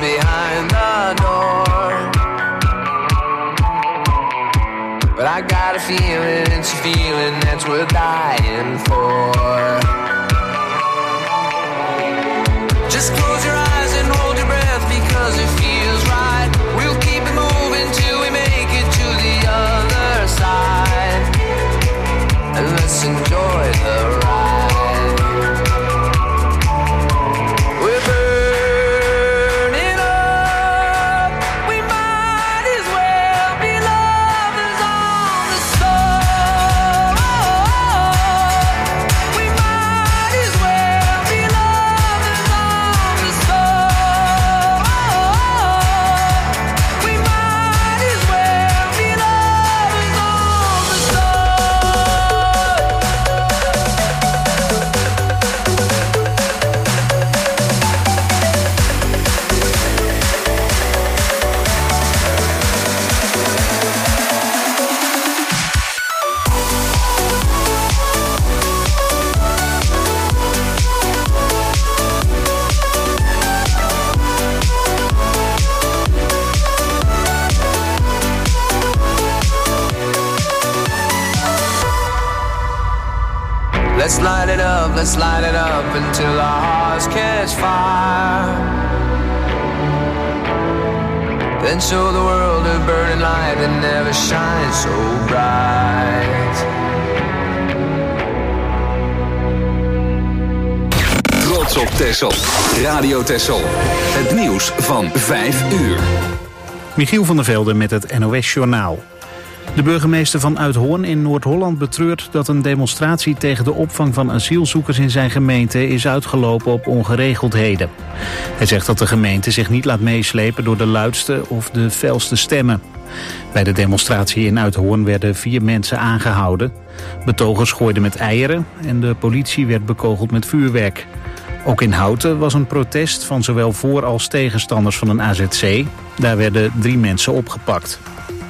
behind the door. But I got a feeling, it's a feeling that's worth dying for. Just close your eyes and hold your breath because it feels right. We'll keep it moving till we make it to the other side. And let's enjoy the ride. We're burning up. We might as well be lovers on the soul. We might as well be lovers on the soul. We might as well be lovers on the soul. Let's light it up until our hearts catch fire. Then show the world a burning light that never shines so bright. Trots op Texel. Radio Texel. Het nieuws van 5 uur. Michiel van der Velde met het NOS-journaal. De burgemeester van Uithoorn in Noord-Holland betreurt dat een demonstratie tegen de opvang van asielzoekers in zijn gemeente is uitgelopen op ongeregeldheden. Hij zegt dat de gemeente zich niet laat meeslepen door de luidste of de felste stemmen. Bij de demonstratie in Uithoorn werden 4 mensen aangehouden. Betogers gooiden met eieren en de politie werd bekogeld met vuurwerk. Ook in Houten was een protest van zowel voor- als tegenstanders van een AZC. Daar werden 3 mensen opgepakt.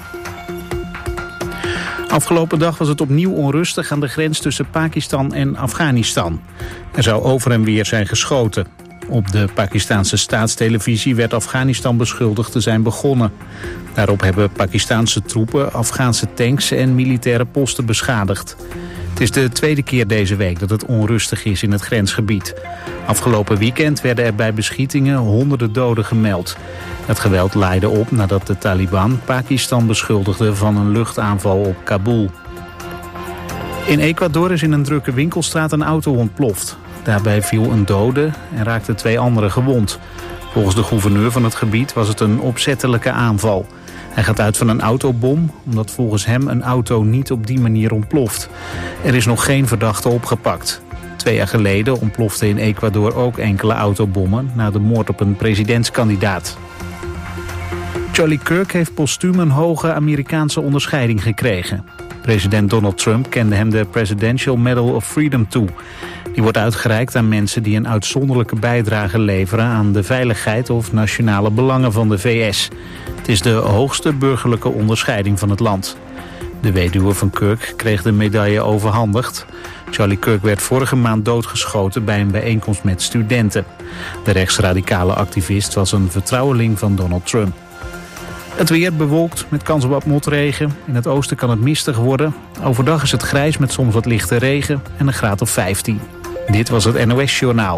Afgelopen dag was het opnieuw onrustig aan de grens tussen Pakistan en Afghanistan. Er zou over en weer zijn geschoten. Op de Pakistanse staatstelevisie werd Afghanistan beschuldigd te zijn begonnen. Daarop hebben Pakistanse troepen Afghaanse tanks en militaire posten beschadigd. Het is de tweede keer deze week dat het onrustig is in het grensgebied. Afgelopen weekend werden er bij beschietingen honderden doden gemeld. Het geweld leidde op nadat de Taliban Pakistan beschuldigde van een luchtaanval op Kabul. In Ecuador is in een drukke winkelstraat een auto ontploft. Daarbij viel een dode en raakten 2 anderen gewond. Volgens de gouverneur van het gebied was het een opzettelijke aanval. Hij gaat uit van een autobom, omdat volgens hem een auto niet op die manier ontploft. Er is nog geen verdachte opgepakt. 2 jaar geleden ontplofte in Ecuador ook enkele autobommen na de moord op een presidentskandidaat. Charlie Kirk heeft postuum een hoge Amerikaanse onderscheiding gekregen. President Donald Trump kende hem de Presidential Medal of Freedom toe. Die wordt uitgereikt aan mensen die een uitzonderlijke bijdrage leveren aan de veiligheid of nationale belangen van de VS. Het is de hoogste burgerlijke onderscheiding van het land. De weduwe van Kirk kreeg de medaille overhandigd. Charlie Kirk werd vorige maand doodgeschoten bij een bijeenkomst met studenten. De rechtsradicale activist was een vertrouweling van Donald Trump. Het weer bewolkt met kans op wat motregen. In het oosten kan het mistig worden. Overdag is het grijs met soms wat lichte regen en een graad of 15. Dit was het NOS Journaal.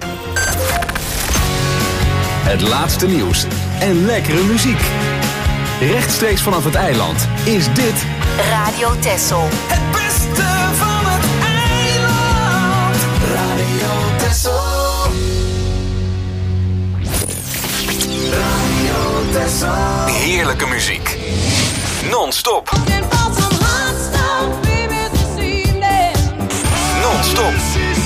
Het laatste nieuws en lekkere muziek. Rechtstreeks vanaf het eiland is dit Radio Texel. Het beste van het eiland. Radio Texel. Radio Texel. heerlijke muziek. Non-stop. Non-stop.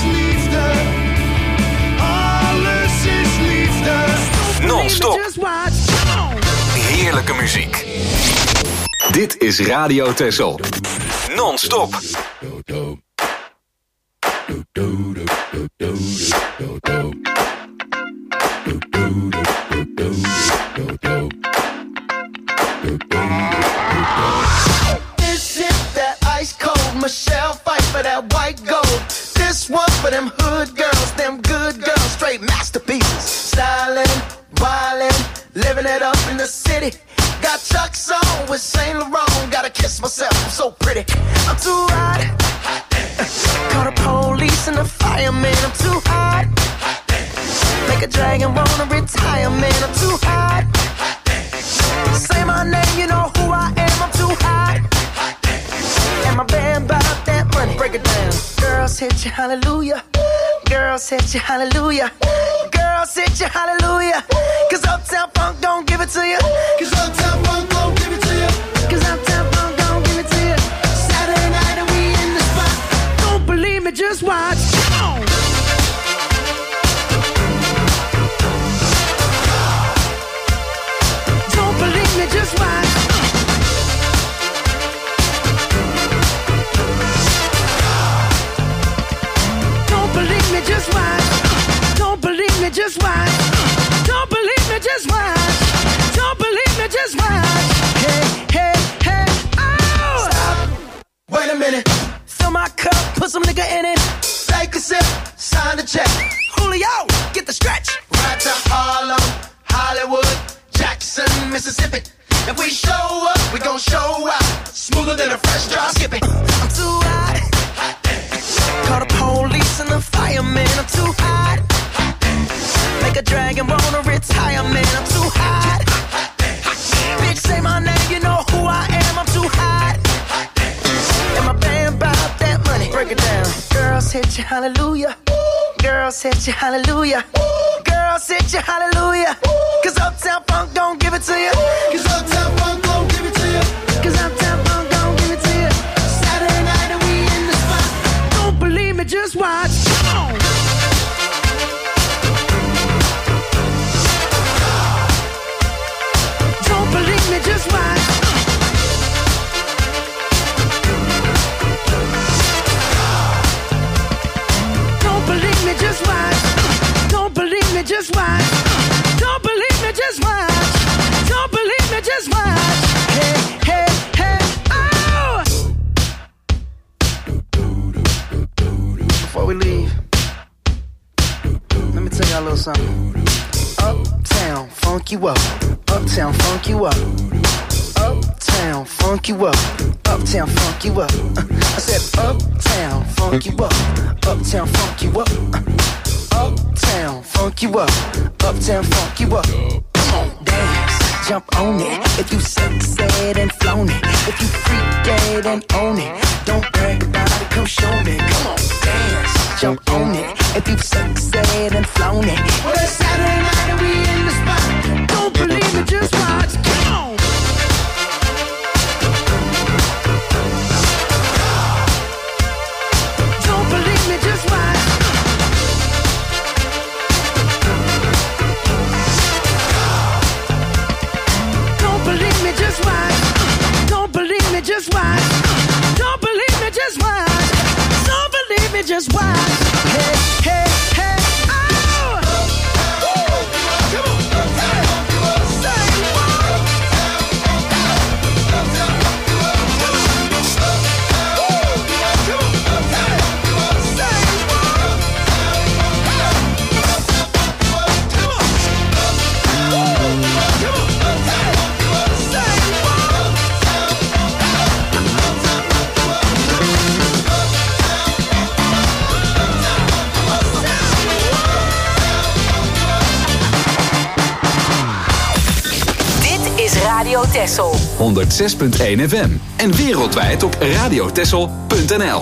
Non-stop. Heerlijke muziek. Dit is Radio Texel. Non-stop. This is that ice cold Michelle fight for that white gold. This one for them hood girls, them good girls, straight masterpieces. Stylin', wildin', living living it up in the city. Got Chuck's on with Saint Laurent. Gotta kiss myself, I'm so pretty. I'm too hot. Call the police and the fireman. I'm too hot. Make a dragon wanna retire, man. I'm too hot. Say my name, you know who I am. I'm too hot. And my band about that money. Break it down. Girls hit you, hallelujah. Girls hit you, hallelujah. Girls hit you, hallelujah. Cause Uptown Funk don't give it to you. Cause Uptown Funk don't give it to you. Cause Uptown Funk don't give it to you. Saturday night and we in the spot. Don't believe me, just watch. Come on. Don't believe me, just watch. Don't believe me, just watch. Don't believe me, just watch. Don't believe me, just watch. Don't believe me, just watch. Hey, hey, hey, oh! Stop. Wait a minute. Fill my cup, put some nigga in it. Take a sip, sign the check. Julio, get the stretch. Right to Harlem, Hollywood, Jackson, Mississippi. If we show up, we gon' show out. Smoother than a fresh drop. Skip it. I'm too hot. Call the police and the fireman. I'm too hot. Make a dragon wanna retire, man. I'm too hot. Bitch, say my name, you know who I am. I'm too hot. And my band bout that money. Break it down. Girls hit you, hallelujah. Girls hit you, hallelujah. Girls hit you, hallelujah. Cause Uptown Funk don't give it to you. Cause Uptown Funk don't give it to you. Cause Uptown Funk don't give it to you. Saturday night and we in the spot. Don't believe me, just watch. Come on. Don't believe me, just watch. Don't believe me, just watch. Don't believe me, just watch. Don't believe me, just watch. Don't believe me, just watch. Hey, hey, hey, oh! Before we leave, let me tell y'all a little something. Uptown, funk you up. Uptown, funk you up. Uptown, funk you up. Uptown, funk you up. I said uptown, funk you up. Uptown, funk you up. Uptown, funk you up. Uptown, funk you up. Come on, dance, jump on it. If you said and flown it. If you freak dead and own it. Don't brag about it, come show me. Come on, dance, jump on it. If you said and flown it. Well, it's Saturday night and we in the spot. Don't believe it, just watch. Come on. Don't believe me, just watch. Don't believe me, just watch. Don't believe me, just watch. Don't believe me, just watch. Don't believe me, just watch. Hey, hey, hey, oh! Come on, hey, say what? Radio Texel 106.1 FM en wereldwijd op radiotexel.nl.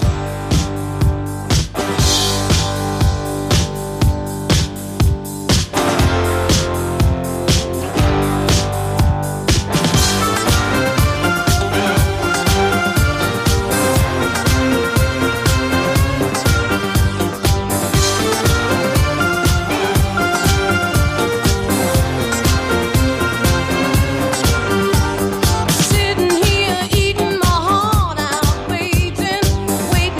Sitting here eating my heart out, waiting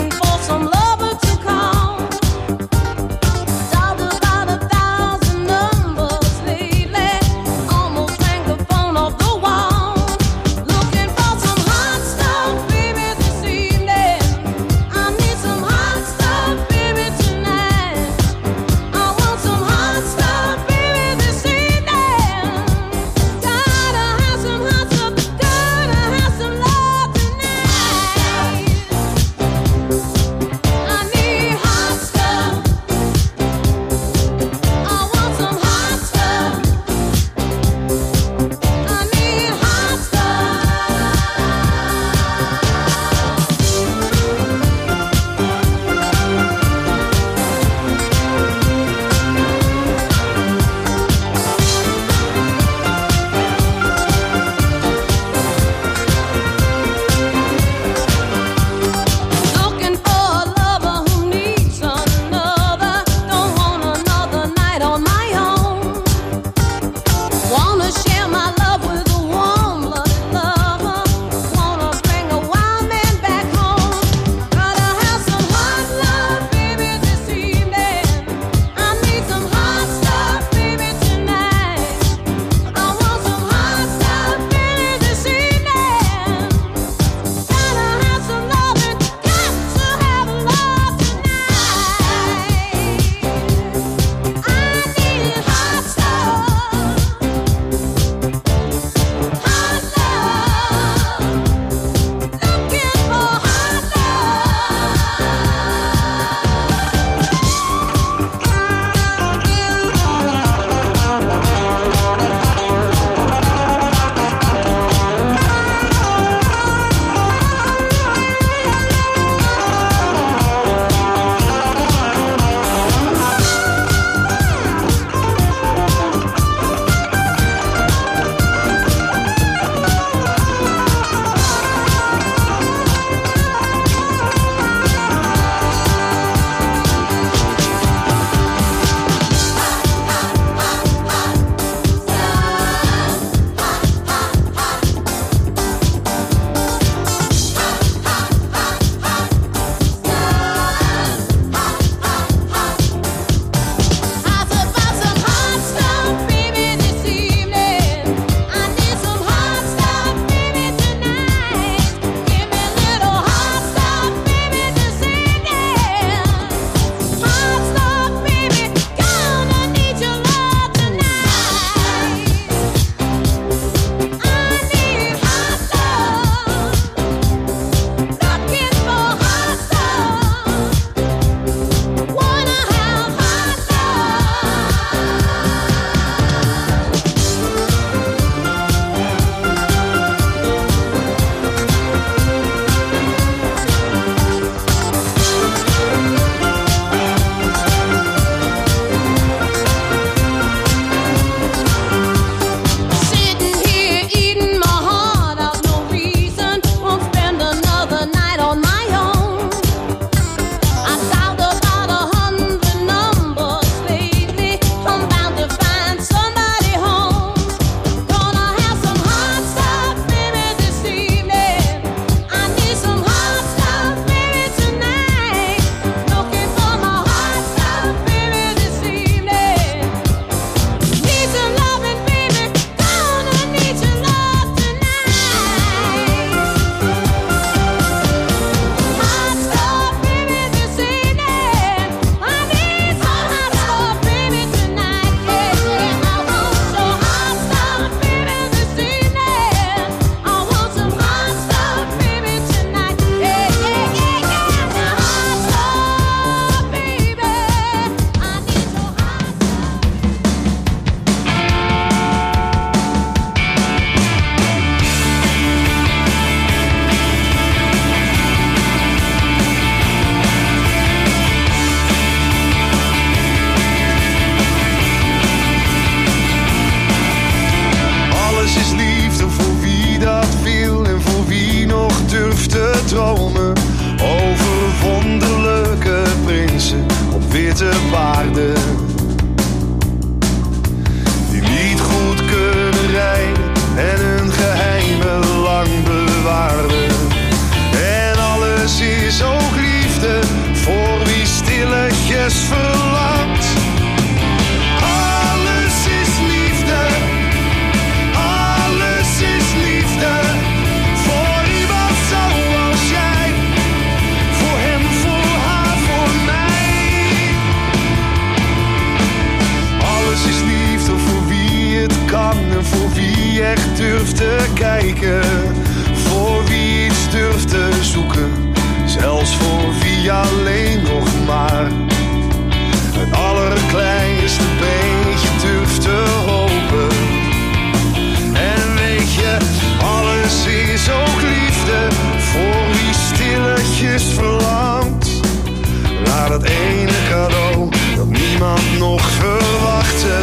durft te kijken, voor wie iets durft te zoeken, zelfs voor wie alleen nog maar het allerkleinste beetje durft te hopen. En weet je, alles is ook liefde voor wie stilletjes verlangt naar dat ene cadeau dat niemand nog verwachtte,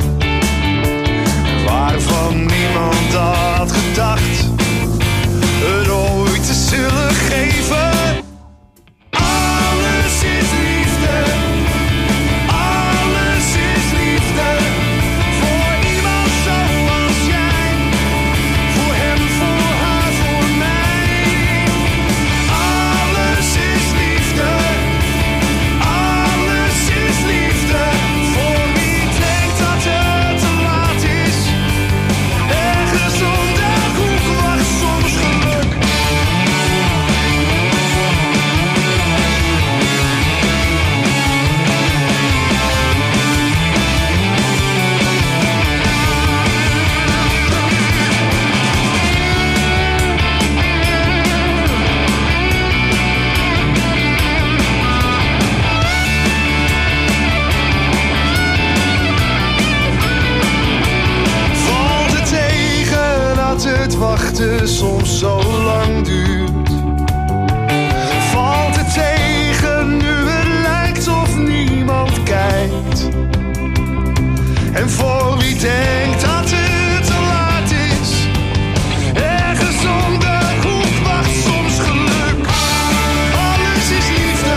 waarvan niemand had gedacht het ooit te zullen geven. Alles is liefde, alles is liefde, voor iemand zoals jij, voor hem, voor haar, voor mij. Alles is liefde, alles is liefde, voor wie denkt dat het te laat is. Ergens om de hoek wacht soms geluk. Valt het tegen dat het wachten soms zo lang duurt? Valt het tegen nu het lijkt of niemand kijkt? En voor wie denkt dat het te laat is, ergens om de hoek wacht soms geluk. Alles is liefde,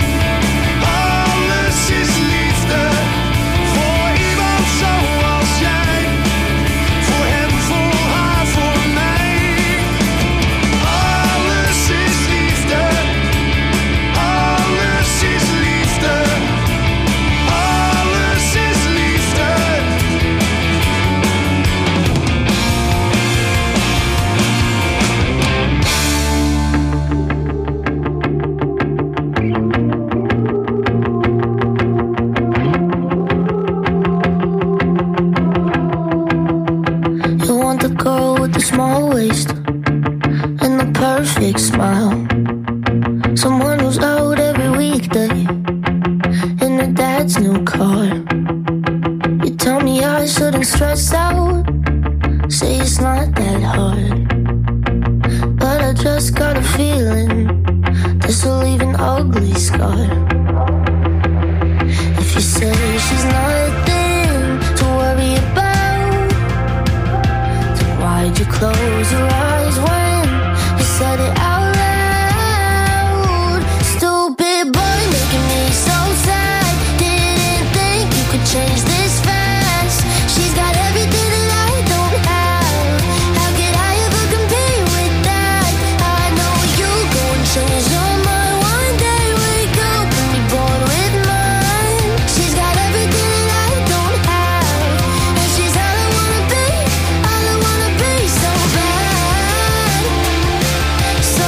alles is liefde, voor iemand zoals jij, voor hem, voor haar, voor mij. Alles is liefde, alles is liefde, alles is liefde. You want the girl with the small waist and the perfect smile, someone who's out every weekday in her dad's new car. You tell me I shouldn't stress out, say it's not that hard, but I just got a feeling this will leave an ugly scar. If you say she's nothing to worry about, then why'd you close your eyes when you said it out loud? Stupid boy making me so sad, didn't think you could change this fast. She's got everything that I don't have, how could I ever compare with that? I know you go and change your mind one day, wake up and be born with mine. She's got everything that I don't have, and she's all I wanna be so bad. So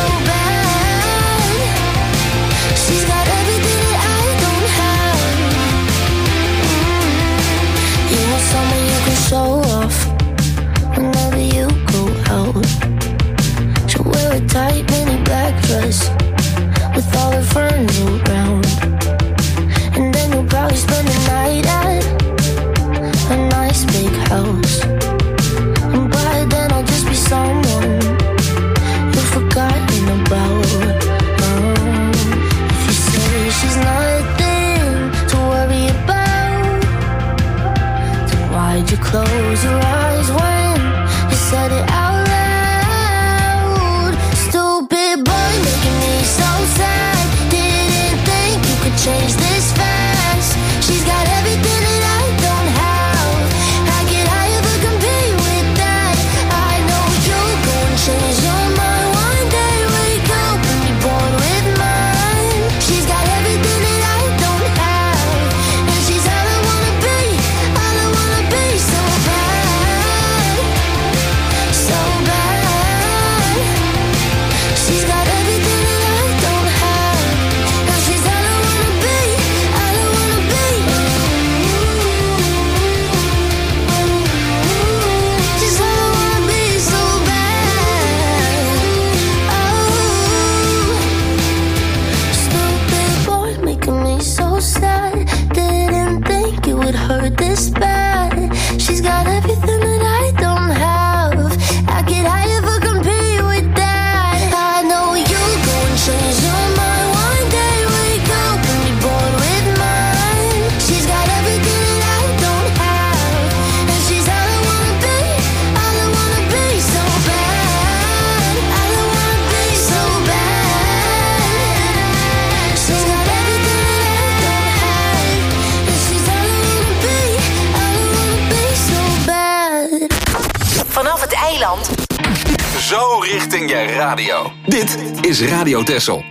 Zo richting je radio. Dit is Radio Texel.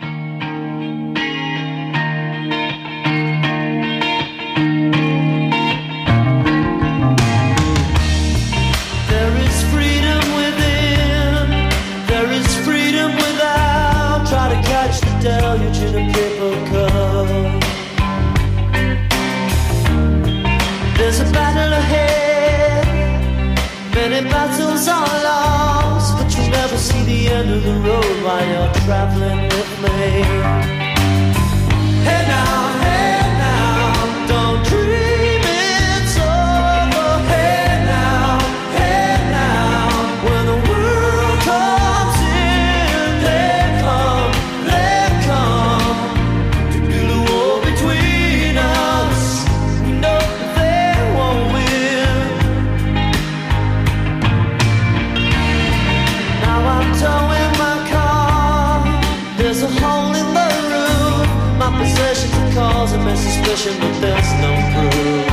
Deluge in a paper cup. There's a battle ahead, many battles are lost, but you'll never see the end of the road while you're traveling with me. Hey now, don't dream it's over. Hey now, when the world comes in, they come. Causing my suspicion, but there's no proof.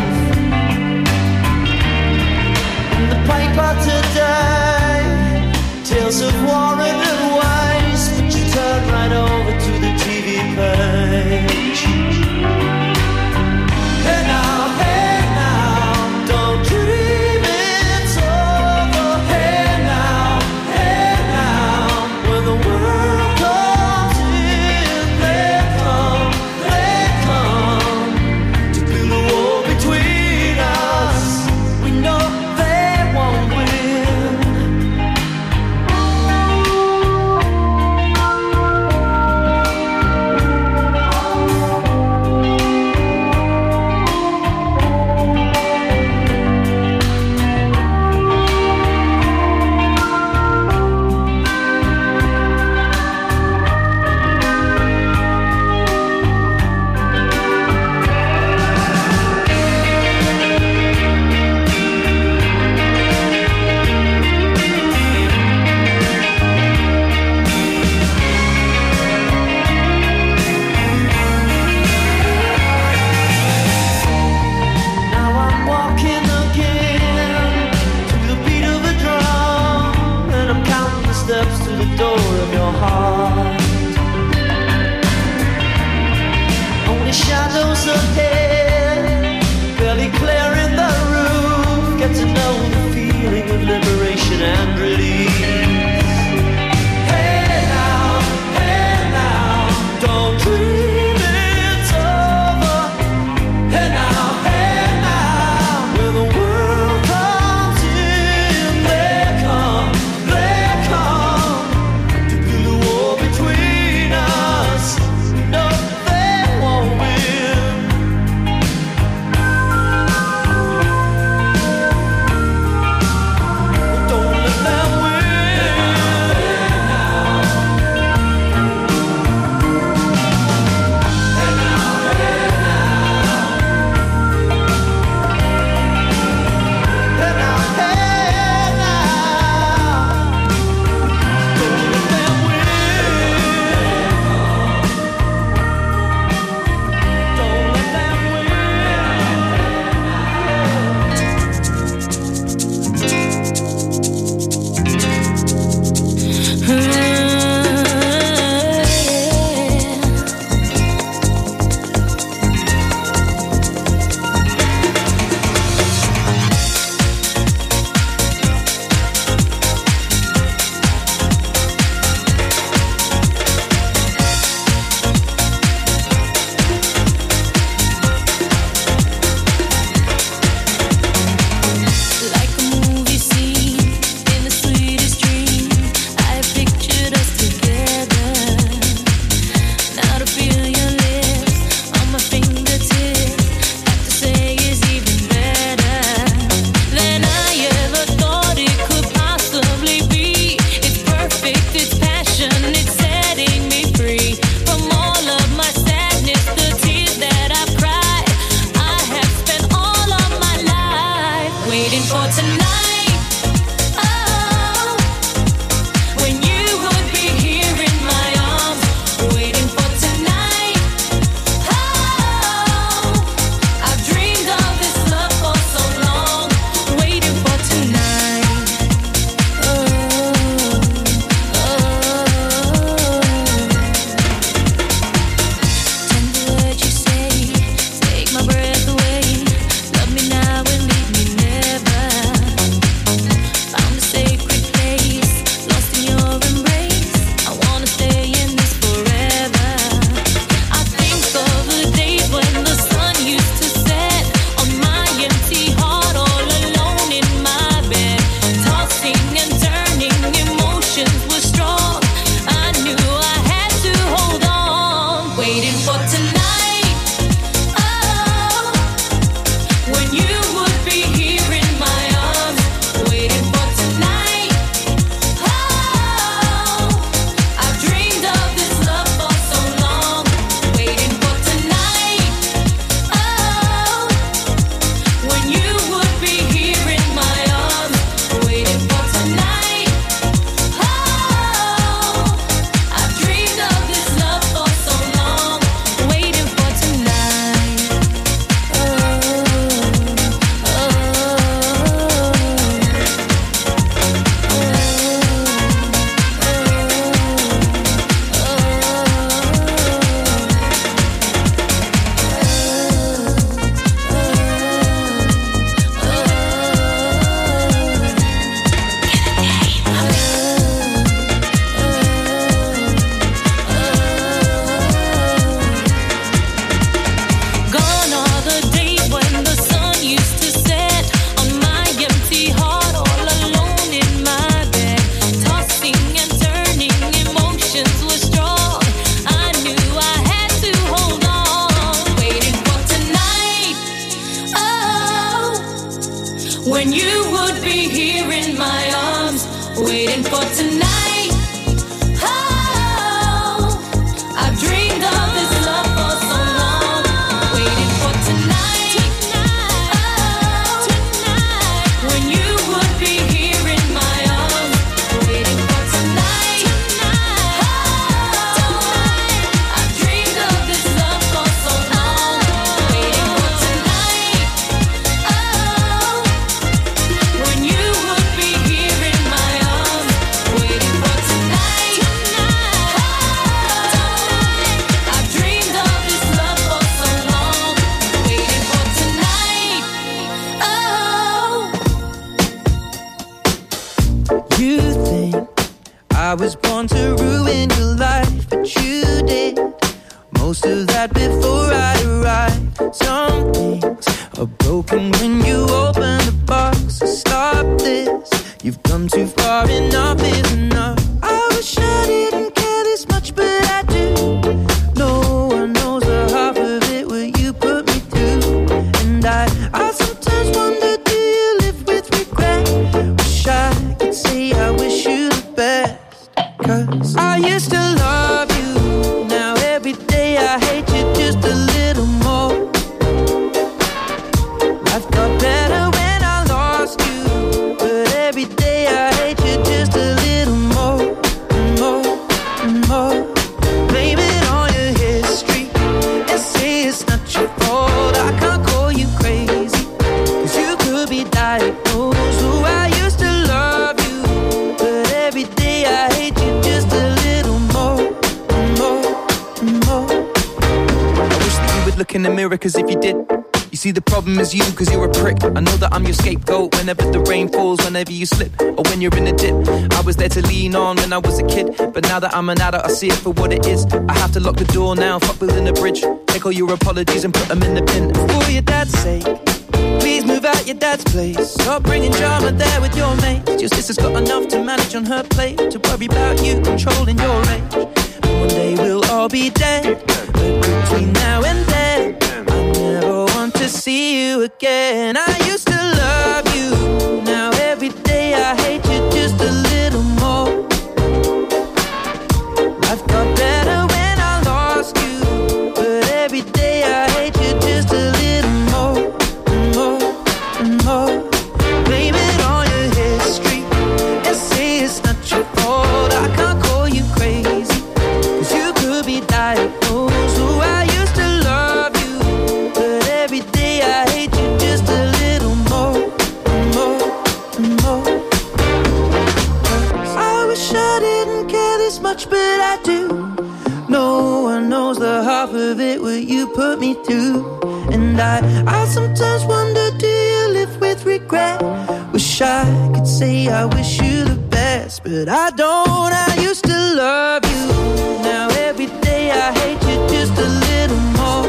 In the paper today, tales of war and waste, but you turn right over to the TV page. Hey now, don't dream it's over. Hey now, when the world comes in, they come. turning, emotions were strong. I knew I had to hold on, waiting for tonight. Oh, when you would be here in my arms, waiting for tonight. Oh, I've dreamed of this love for so long, waiting for tonight. Oh, when you would be here in my arms, waiting for tonight. Oh, I've dreamed of this love for so long, waiting for tonight. Gone are the days when the sun used to set on my empty heart, all alone in my bed, tossing and turning, emotions were strong. I knew I had to hold on, waiting for tonight. Oh, when you would be here in my arms, waiting for tonight. Oh, I've dreamed of this love for so long, waiting for tonight. Oh, when you would be here in my arms, waiting for tonight. Oh, I've dreamed of this love for so long, waiting for tonight. Oh, when you would be here in my arms, waiting for tonight. I've dreamed of this love for so long, waiting for tonight. Oh. You think I was born to ruin your life, but you did most of that before I arrived. Some things are broken when you open the box. So stop this, you've come too far, enough is enough. I wish I didn't care this much, but I do. No one knows the half of it, what you put me through. And I sometimes wonder, do you live with regret? Wish I could say I wish you the best. 'Cause I used to love you, now every day I hate you just a little more. Life got better when I lost you, but every day I hate you just a little more, more, more. Blame it on your history and say it's not your fault. I can't call you crazy, 'cause you could be diagnosed. Oh, I used to love you, but every day I hate you just a little more, more, more. I wish that you would look in the mirror, 'cause if you did, you see the problem is you, 'cause you're a prick. I know that I'm your scapegoat whenever the rain falls, whenever you slip, or when you're in a dip. I was there to lean on when I was a kid, but now that I'm an adult, I see it for what it is. I have to lock the door now, fuck building a bridge. Take all your apologies and put them in the bin. For your dad's sake, please move out your dad's place. Stop bringing drama there with your mates. Your sister's got enough to manage on her plate, to worry about you controlling your age. And one day we'll all be dead, but between now and then, I never want to see you again. I used to love you, now every day I hate you just a little more. Life got better when I lost you, but every day I hate you just a little more, more, more. Blame it on your history and say it's not your fault. I can't call you crazy, 'cause you could be diagnosed. Oh, I used to love you, but every day I hate you just a little more, more, more. I wish I didn't care this much, but I do. No one knows the half of it, what you put me through. And I sometimes wonder, do you live with regret? Wish I could say I wish you the best, but I don't. I used to love you, now every day I hate you just a little more.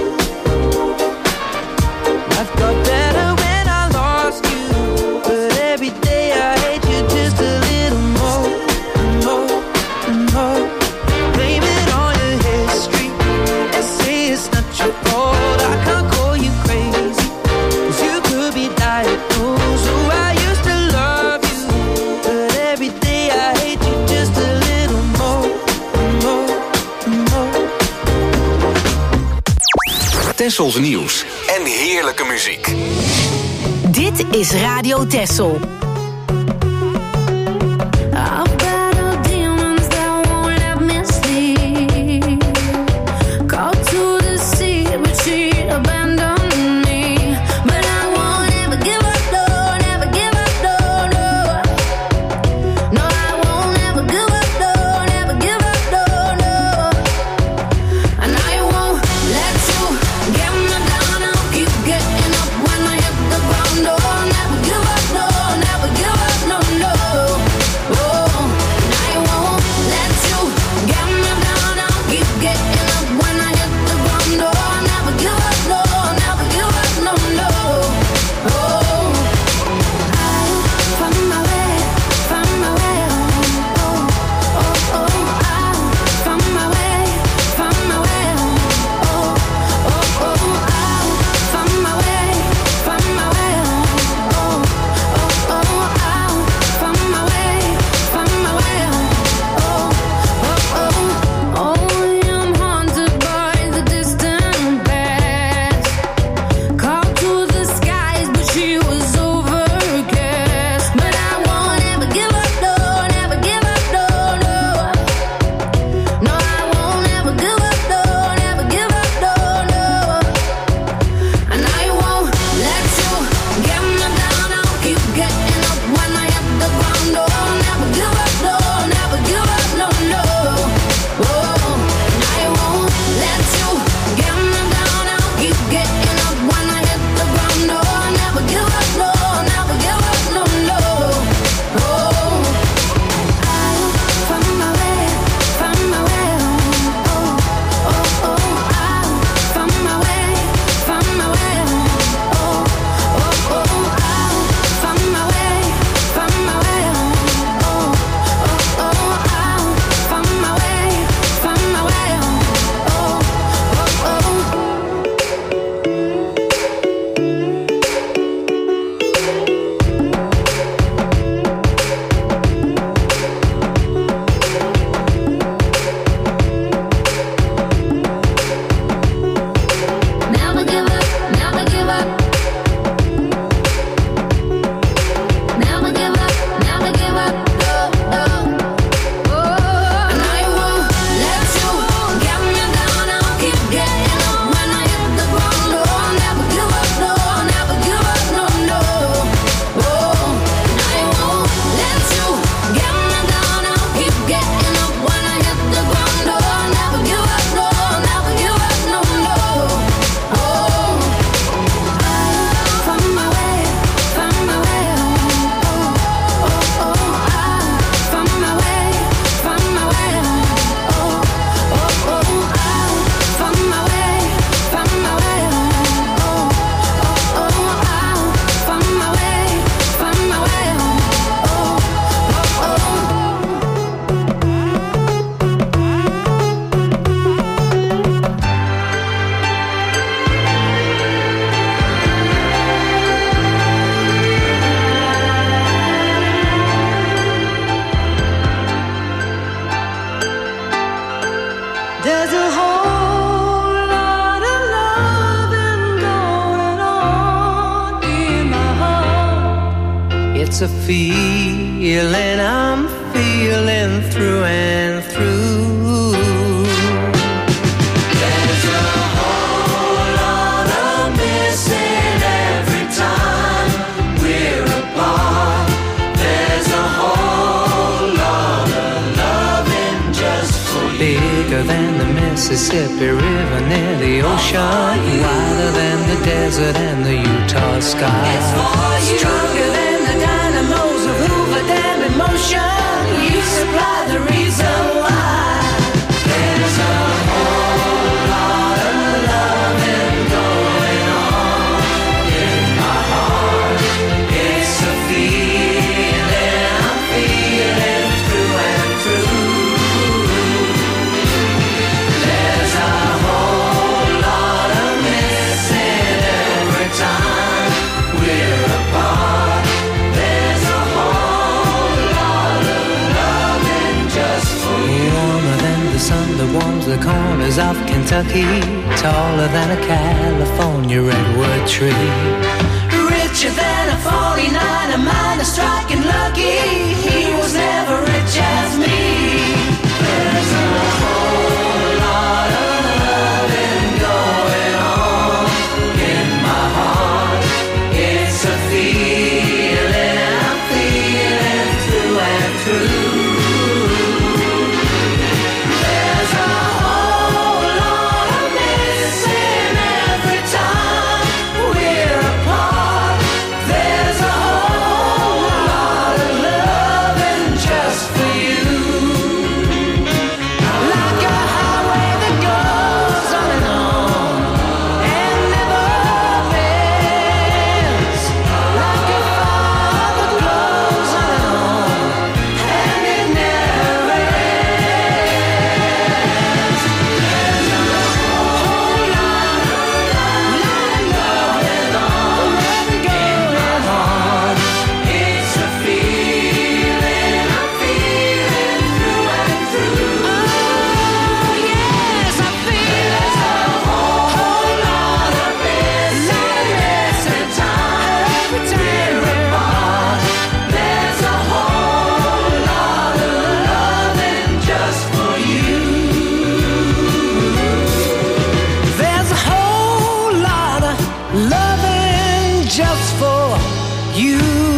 Life got better when I lost you, but every day I hate you just a little more. Tessels nieuws en heerlijke muziek. Dit is Radio Tessel. I've battled demons that won't let me sleep. Called to the sea, but she abandoned me. But I won't ever give up, no, never give up, no, no. No, I won't ever give up, no, never give up, no, no. And I won't let you get me down. I'll keep getting up when I hit the ground. No, never give up, no, never give up, no, no. Oh, and I won't let you get me down. I'll keep getting up when I hit the ground. No, never give up, no, never give up, no, no. Oh, I'll find my way home. Oh, oh, oh, I'll find my way home. Oh, oh, oh, I'll find my way home. Oh, oh, oh, I'll find my way home. Oh, oh, oh, only I'm haunted by the distant past. Called to the skies, but she was overcast. But I won't ever give up, no, never give up, no, no. No, I won't ever give up, no, never give up, no, no. And I won't let you get me down. I'll keep getting up when I hit the ground. No, never give up, no, never give up, no, no. Oh, and I won't let you get me down. I'll keep getting up when I hit the ground. No, never give up, no, never give up, no, no. Oh, I'll find my way home. Oh, oh, oh, I'll find my way home. Oh, oh, oh, I'll find my way home. Oh, oh, oh, I'll find my way home. Never give up, never give up. Never give up, never give up, no, no. Oh, and I won't let you get me down. I'll keep getting up when I hit the ground. No, never give up, no, never give up, no, no. Oh, and I won't let you get me down. I'll keep getting up when I hit the ground. No, never give up, no, never give up, no, no. Oh, I'll find my way home. Oh, oh, oh, I'll find my way home. Oh, oh, oh, I'll find my way home. Oh, oh, oh, I'll find my way home. There's a whole lot of loving going on in my heart. It's a feeling I'm feeling through and through. There's a whole lot of missing every time we're apart. There's a whole lot of loving just for you. Bigger than the Mississippi River near the ocean, wider than the desert and the Utah sky. It's for you. Stronger than the dynamos of Hoover Dam in motion. You supply the reason why. There's a whole lot of loving going on in my heart. It's a feeling I'm feeling through and through. There's a whole lot of missing every time we're apart. sun that warms the corners of Kentucky, taller than a California redwood tree. Richer than a 49er, mine is striking lucky. He was never rich as me. There's a whole lot of loving going on in my heart. It's a feeling I'm feeling through and through. There's a whole lot of missing every time we're apart. There's a whole lot of loving just for you. Like a highway that goes on and never ends. Like a fire that glows on and it never ends. There's a whole lot of loving on in my heart. It's a feeling I'm feeling through and through. Oh yes, I feel there's a whole lot of missing time every time we're apart. There's a whole lot of loving just for you. There's a whole lot of loving just for you.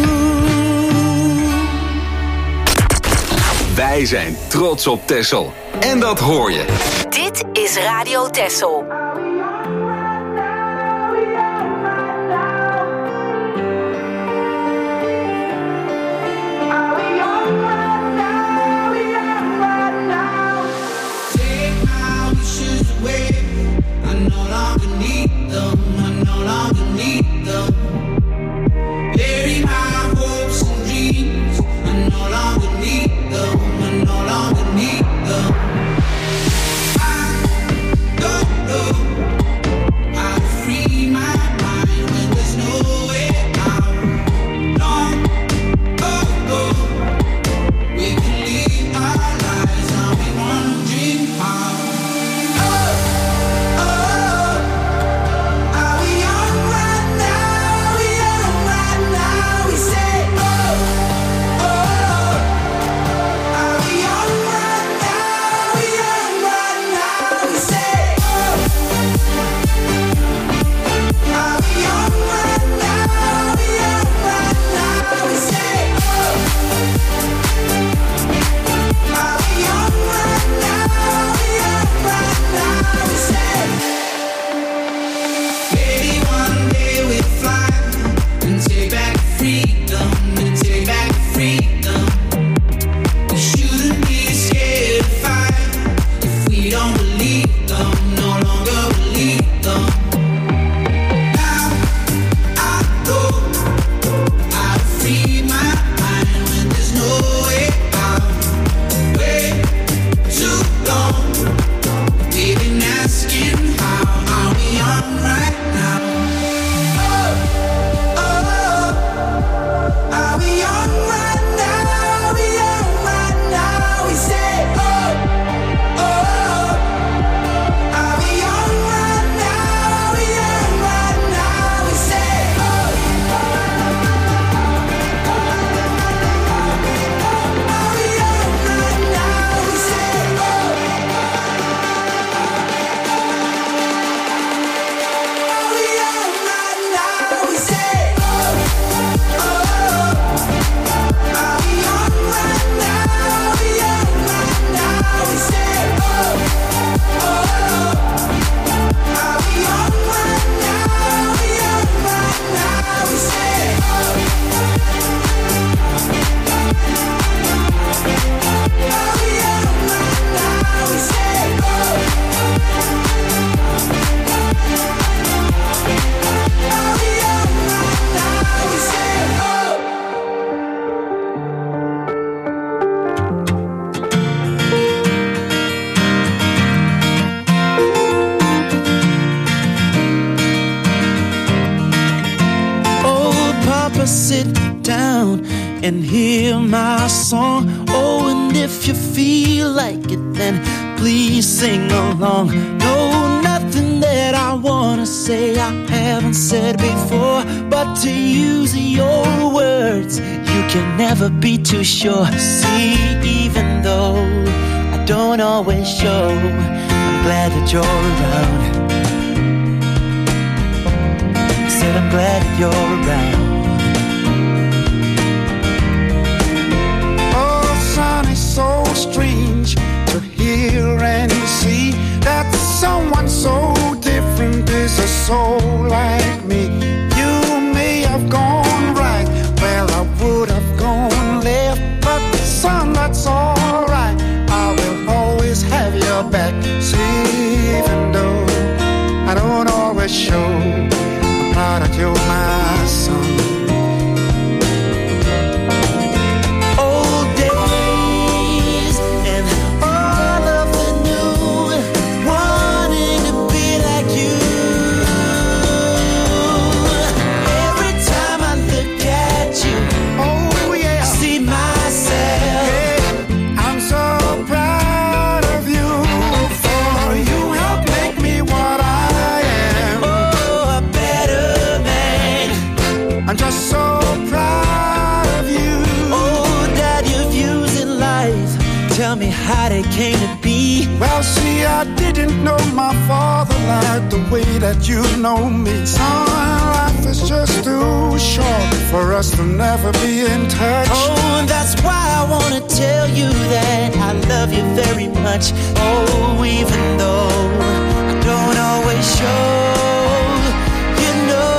Wij zijn trots op Texel. En dat hoor je. Dit is Radio Texel. Take my wishes away. I no longer need them. I no longer need them. Bury my hopes and dreams. I no longer need them. I no longer need them. I don't know how to free my mind when there's no way out. Long ago, we can leave our lives how we want to dream how. Are we young right now? We young right now. We say are we young right now? We young right now. We say are we young right now? We young right now. We say are we young right now? We young right now. We say maybe one day we'll fly and take back freedom, and take back freedom. We shouldn't be scared to fight if we don't believe them, no longer believe them. Now I know how to free my mind when there's no way out. Way too long, we've been asking how are we on right now? Are we on right now? We on right now. We say are we on right now? We on right now. We say are we on right now? We say sit down and hear my song. Oh, and if you feel like it, then please sing along. No, nothing that I wanna say I haven't said before, but to use your words, you can never be too sure. See, even though I don't always show, I'm glad that you're around. I said I'm glad that you're around. So strange to hear and see that someone so different is a soul like me. You may have gone right where I would have gone left, but son, that's alright. I will always have your back. See, even though I don't always show, I'm proud that you're my son. How they came to be. Well, see, I didn't know my father like the way that you know me. Son, life is just too short for us to never be in touch. Oh, and that's why I wanna tell you that I love you very much. Oh, even though I don't always show, you know.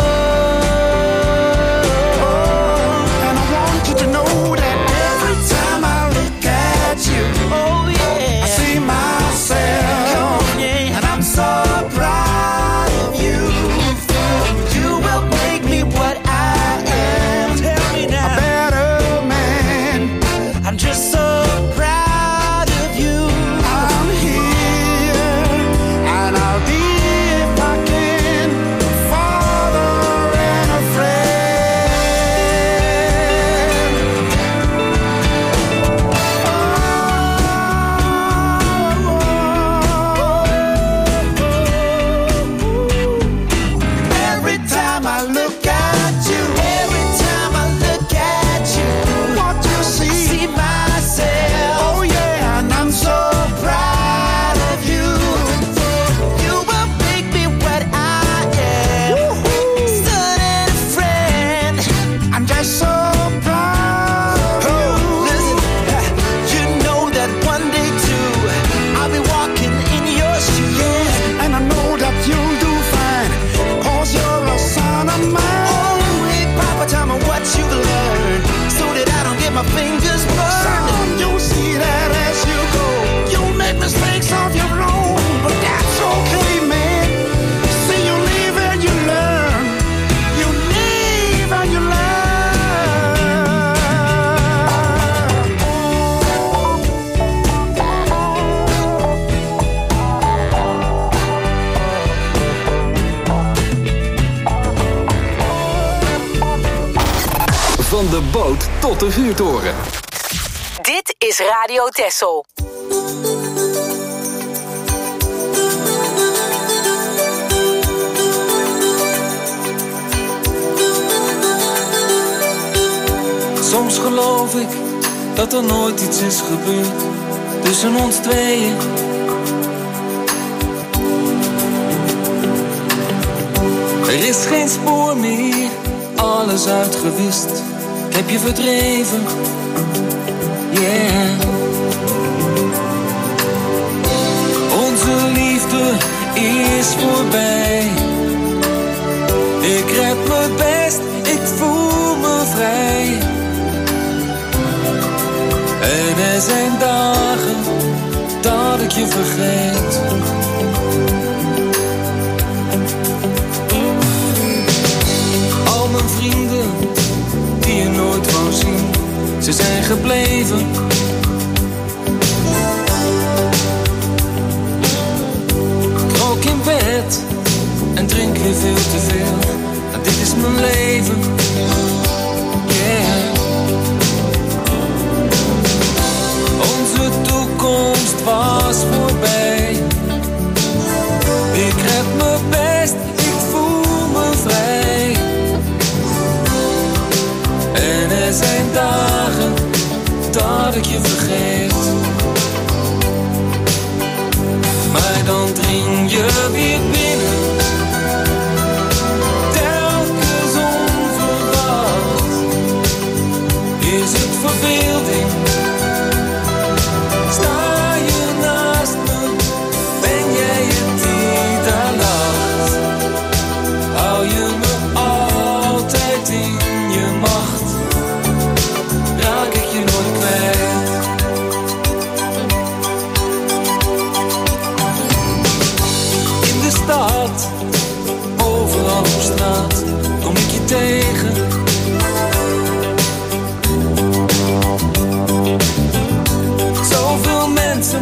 Oh, and I want you to know that every time I look at you, oh yeah, I see myself, yeah. and I'm so proud of you. You will make me what I am. Tell me now, A better man. I'm just so proud of you. I'm here, and I'll be if I can, father and a friend. Every time I look at you, Every time I look at you, what you see, see myself. oh yeah, and I'm so proud of you. You will make me what I am. Son and a friend. I'm just so proud of you. Listen, you know that one day too, I'll be walking in your shoes. Yeah, and I know that you'll do fine, 'cause you're a son of mine. Oh, hey, Papa, tell me what you've learned, so that I don't get my fingers burned. Son, you'll see that as you go, you'll make mistakes of your own, but that's okay, man. See, you live and you learn. You live and you learn. Van de boot tot de vuurtoren. Dit is Radio Texel. Soms geloof ik dat er nooit iets is gebeurd tussen ons tweeën. Er is geen spoor meer, alles uitgewist. Ik heb je verdreven, yeah. Onze liefde is voorbij. Ik red me best, ik voel me vrij. En er zijn dagen dat ik je vergeet. Al mijn vrienden die je nooit wou zien, ze zijn gebleven. Ik rook in bed en drink weer veel te veel. Maar dit is mijn leven, yeah. Onze toekomst was voorbij.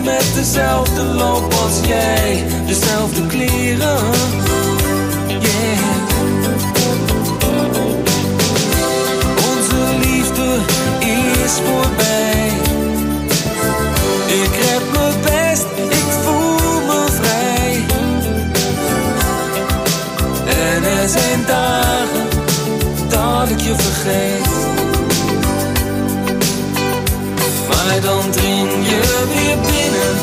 met dezelfde loop als jij, dezelfde kleren. Yeah. Onze liefde is voorbij. Ik red me best, ik voel me vrij. En er zijn dagen dat ik je vergeet. Maar dan dring je weer binnen.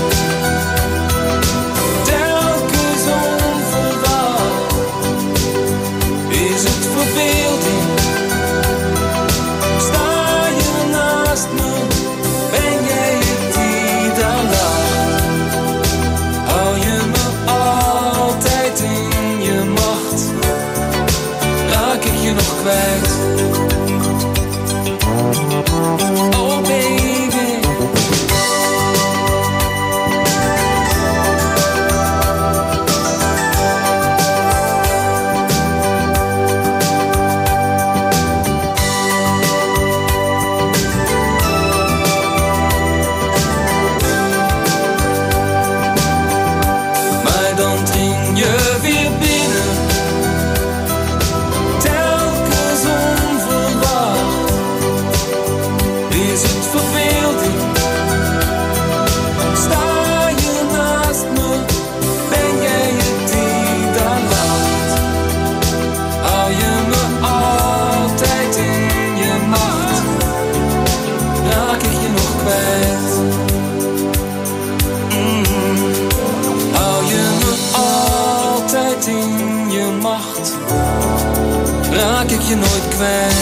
Telkens onverwacht. Is het verbeelding? Sta je naast me? Ben jij het die dan lacht? Hou je me altijd in je macht? Raak ik je nog kwijt? Oh baby. Raak ik je nooit kwijt.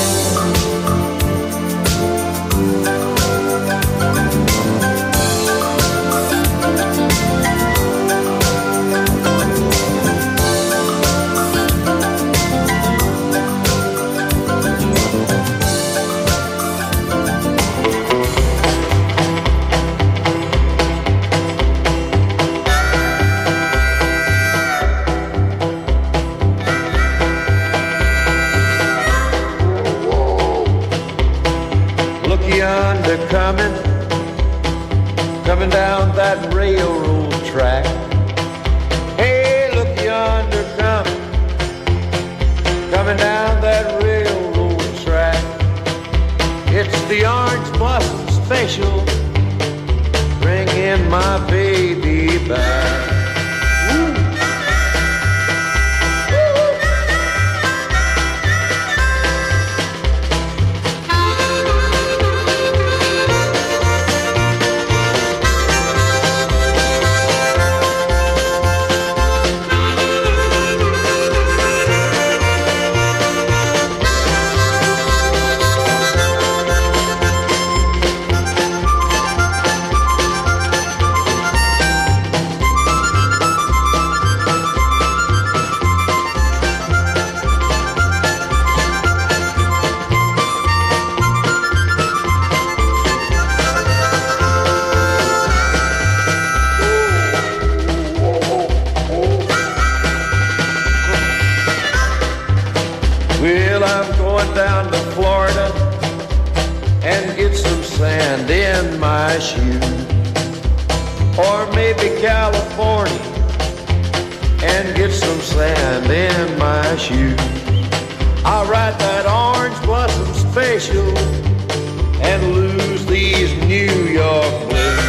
Coming down that railroad track. Hey, look yonder coming down that railroad track. It's the Orange Blossom Special, bringing my baby back. Down to Florida and get some sand in my shoe, or maybe California and get some sand in my shoes. I'll ride that Orange Blossom Special and lose these New York blues.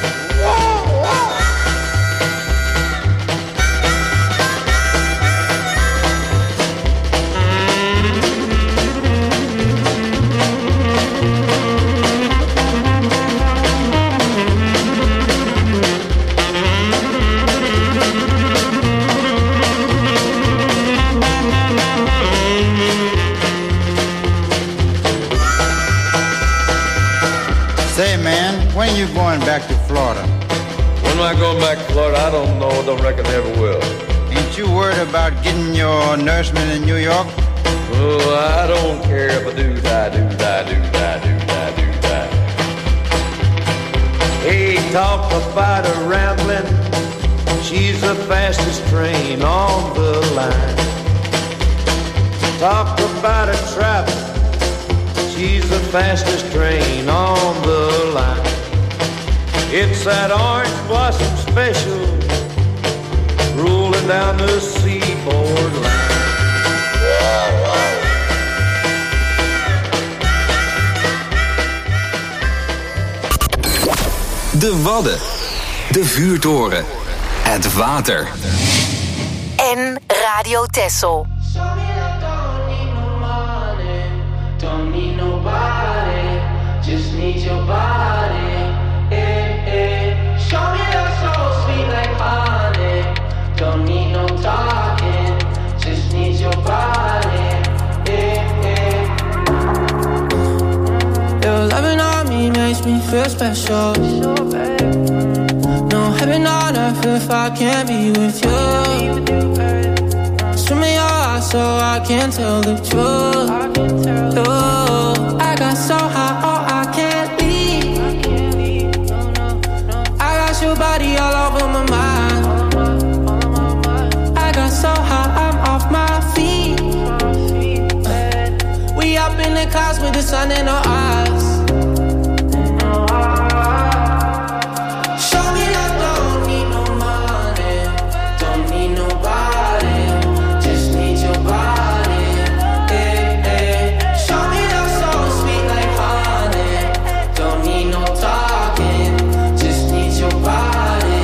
When you going back to Florida? When am I going back to Florida? I don't know. Don't reckon I ever will. Ain't you worried about getting your nourishment in New York? Oh, I don't care if I do die, do die, do die, do die, do die. Hey, talk about a rambling. She's the fastest train on the line. Talk about a traveling. She's the fastest train on the line. It's that orange blossom special rolling down the seaboard line. De Wadden. De vuurtoren. Het water. En Radio Texel. Don't need nobody, just need your body. Show me your soul sweet like honey. Don't need no talking, just need your body. Your loving on me makes me feel special. No heaven on earth if I can't be with you. Swim in your eyes so I can tell the truth. I got so high, oh I can't leave. I got your body all over my mind. I got so high, I'm off my feet. We up in the clouds with the sun in our eyes. Show me that don't need no money, don't need nobody, just need your body. Show me that soul sweet like honey, don't need no talking, just need your body.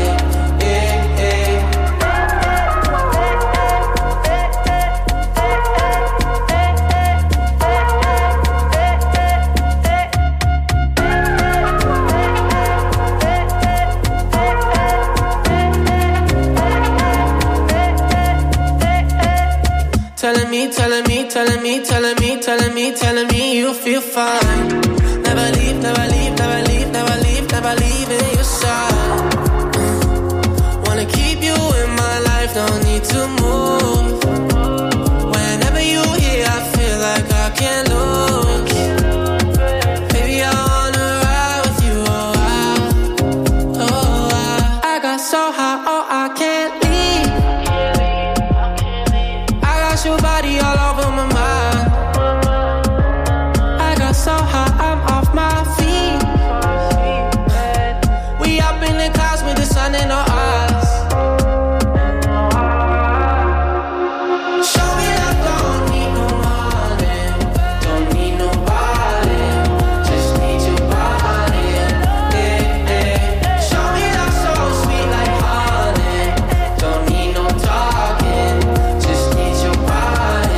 Telling me you feel fine. Never leave, never leave, never leave, never leave, never leave in your side. Wanna keep you in my life, don't need to move. Whenever you here, I feel like I can't lose. Baby, I wanna ride with you, I got so high, oh I can't leave. I got your body all over my mind. So high, I'm off my feet. We up in the clouds with the sun in our eyes. Show me that don't need no money, don't need nobody, just need your body. Show me that soul sweet like honey, don't need no talking, just need your body.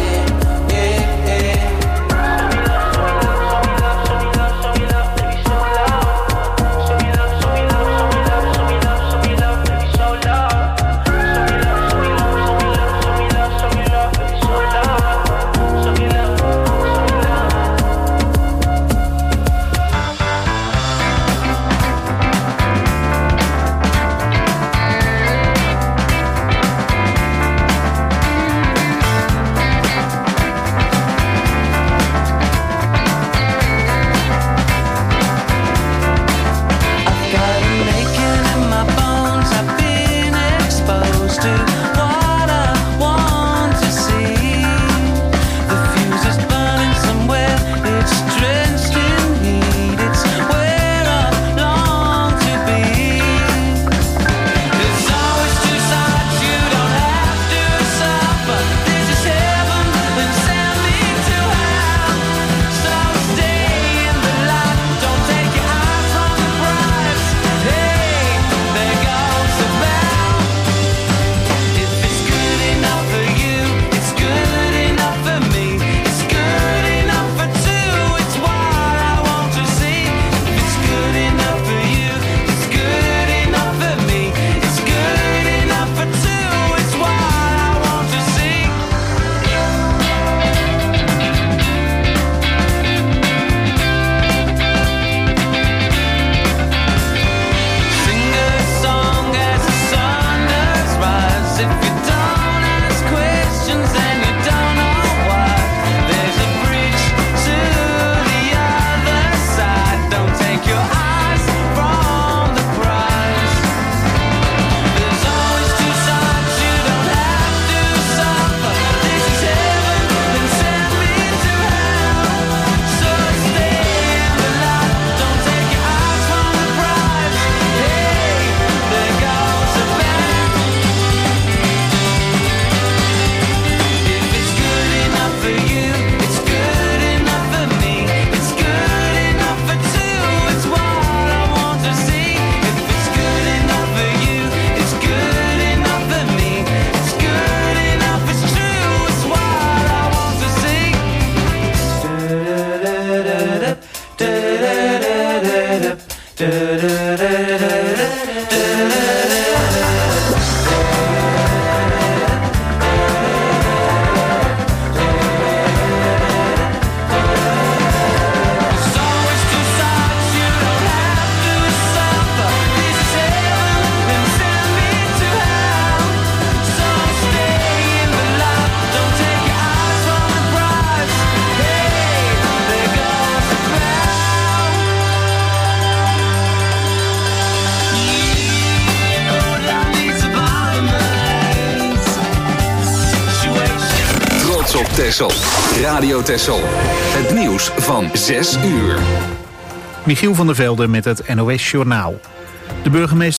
Texel. Radio Texel. Het nieuws van 6 uur. Michiel van der Velde met het NOS Journaal. De burgemeester